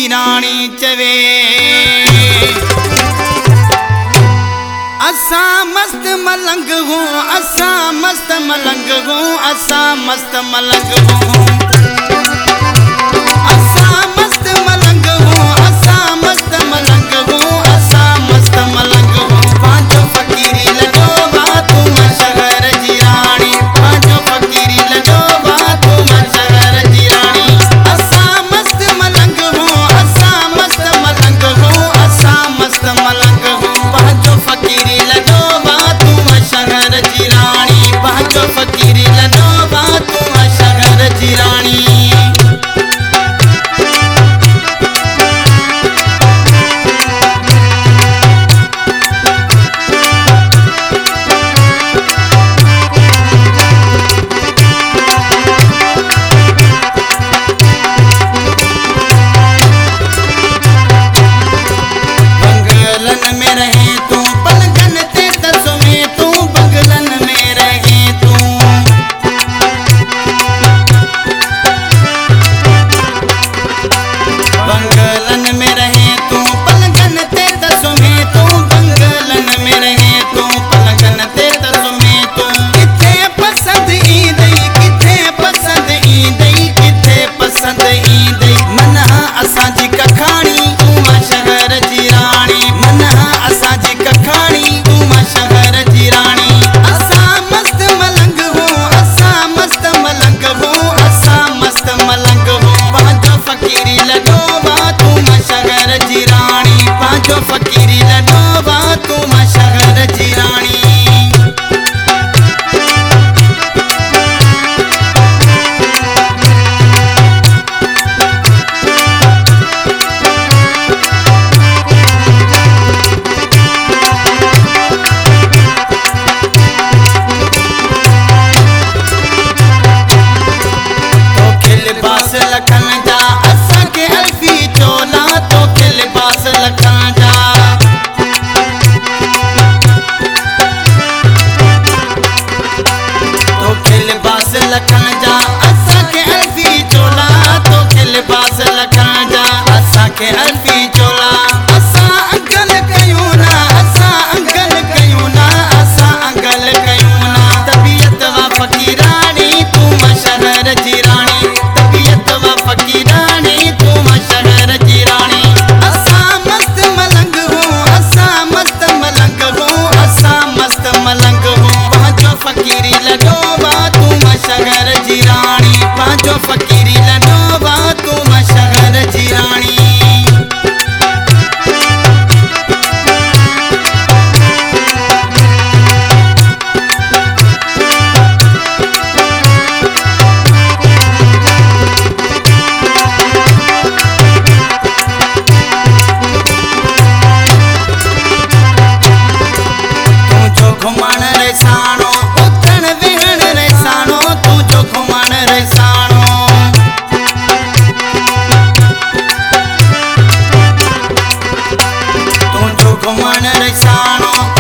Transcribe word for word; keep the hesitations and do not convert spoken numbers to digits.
राणी चवे असा मस्त मलंग हूँ असा मस्त मलंग हूँ असा मस्त मलंग हूँ असा मस्त मलंग हूँ असा मस्त मलंग हूँ असा मस्त मलंग हूँ पांचों फकीरी लजो बातू शहर जी रानी पांचों फकीरी लजो बातू शहर जी रानी असा मस्त मलंग हूँ असा मस्त मलंग हूँ असा मस्त मलंग हूँ पांचों फकीरी लजो बातू शहर जी रानी पांचों फकीरी लजो बातू शहर जी रानी फकीरी लडो बातू शहर जी रानी तो खिल बास लखन जा असा के अल्फी चोला तो खिल बास लखन जा तो खिल बास लखन जा असा के अल्फी चोला तो खिल बास लखन जा असा के अल्फी चोला असा अंकल कयूं ना असा अंकल कयूं ना असा अंकल कयूं ना तबीयत वा फकीरानी तू शहर जी रानी तबीयत वा फकीरानी तू शहर जी रानी असा मस्त मलंग हूँ असा मस्त मलंग हूँ असा मस्त मलंग हूँ पांचों फकीरी लडो बातू शहर जी रानी पांचों फकीरी लडो बातू शहर जी रानी घुमण रे साणो उथण वेहण रे साणो तू जो घुमण रे साणो तू जो घुमण रे साणो